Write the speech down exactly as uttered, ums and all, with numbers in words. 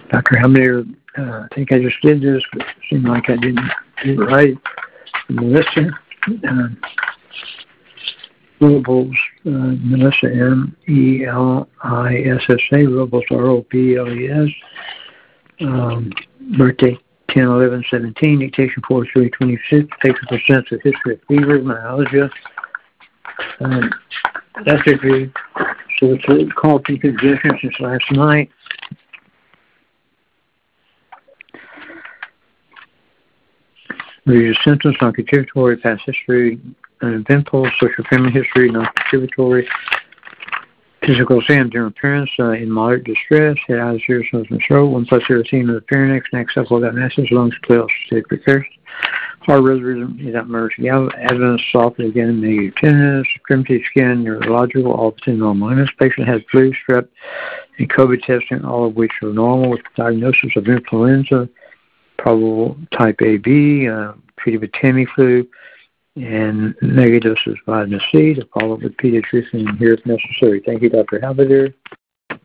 Doctor Hamir, uh, I think I just did this, but it seemed like I didn't do it right. Melissa, uh, Robles, uh, Melissa, M E L I S S A, Robles, R O B L E S. Um, birthday ten eleven seventeen, dictation four three twenty-six, takes a percent of history of fever, myalgia. Um, that's a good. So it's a call from congestion since last night. Review symptoms, non-contributory, past history, uneventful, social family history, non-contributory, physical exam, general appearance, uh, in moderate distress, head out of serious nose and throat, one plus erythema of the pharynx, neck supple got masses, lungs twelve, systemic recurrence, heart rhythm, without emergency evidence, soft again, negative tenderness, primitive skin, neurological, all within normal limits. Patient has flu, strep, and COVID testing, all of which are normal with diagnosis of influenza, probable type A B, uh, treated with Tamiflu, and negative doses of vitamin C to follow up with pediatrician here if necessary. Thank you, Doctor Halberdier.